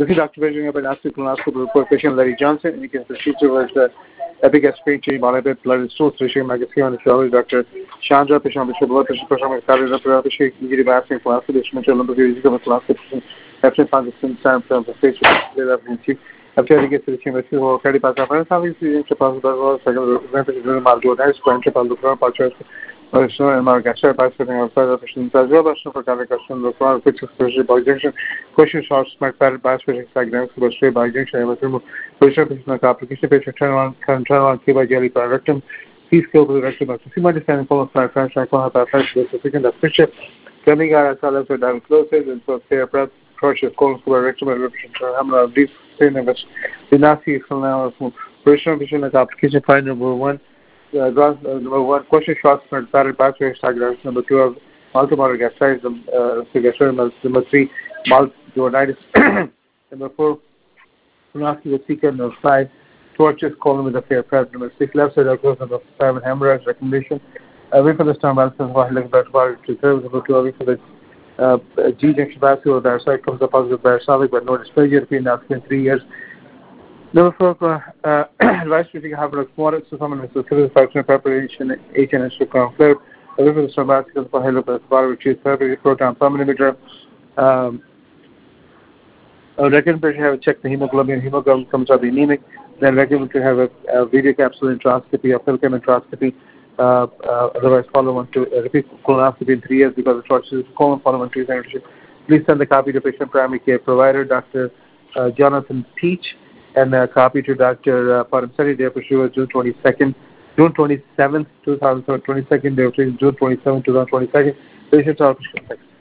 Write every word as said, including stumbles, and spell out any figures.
This is Doctor Virginia Benassi Colonoscopy report. Patient Larry Johnson. Indicates the procedure was the epic aspiration, monitored blood source ratio, magazine on the show. Doctor Chandra, patient Bishop, blood pressure, pressure, started up the shape, injury basking, colonoscopy, mental number, physical colonoscopy, absent function, time from the face, after I get to the chamber, or cardi pass up, and some is the possible second representation Margot, nice point of the front purchase. Or Margasha by setting up further questions as well as for cardiac question, the front picture special by junction, question short, smart pattern by switching diagrams, but straight by junction, and remove position application patient turn on, can turn on key by jelly by rectum, please kill the rectum. So, see my understanding for my French, I call her French, the second of picture, coming out as well as down closes, and so fair breath, cautious colon for rectum and representation, hammer of deep pain of the Nazi now, position application find number one. Uh, draws, uh, number one, question shots for pattern pathway diagrams. Number two, of multimodal gastritis. Uh, gastritis. Number three, multiduoditis. Number four, colonoscopy with secant. Number five, tortuous colon with a fair prep. Number six, left side outgrowth. Number seven, hemorrhage recommendation. Away for the stomach balance of Wahilek Batwari to serve. Number two, away for the uh, G junction vascular parasite comes up positive barocellic but no dysplasia between now in three years. Number four, uh, advice we think have moderate to someone with a function preparation, H N S to conflict, a little bit of sabbatical for hello, which is therapy proton pump inhibitor. Um, I would recommend you have check the hemoglobin. Hemoglobin comes out anemic. Then recommend to have a, a video capsule introscopy, a Philchem introscopy. Uh, uh, otherwise, follow on to uh, repeat colonoscopy in three years because the choices colon follow on to the Please send the copy to patient primary care provider, Doctor Uh, Jonathan Peach. And a copy to Doctor Uh, Paramsari, day for sure, June twenty-second, June twenty-seventh, two thousand twenty-second, day for June twenty-seventh, two thousand twenty-second. Patients are